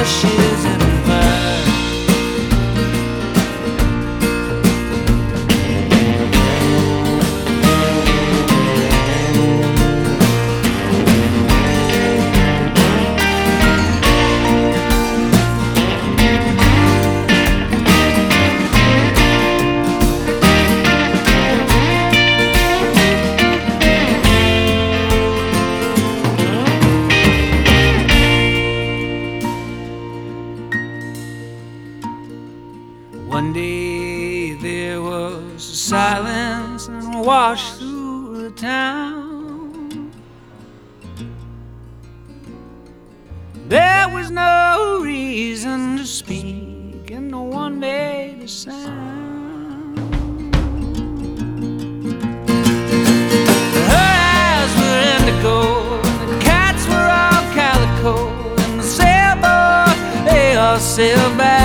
ashes and fire. One day there was a silence and washed through the town. There was no reason to speak and no one made a sound. Her eyes were indigo and the cats were all calico, and the sailboat, they all sailed back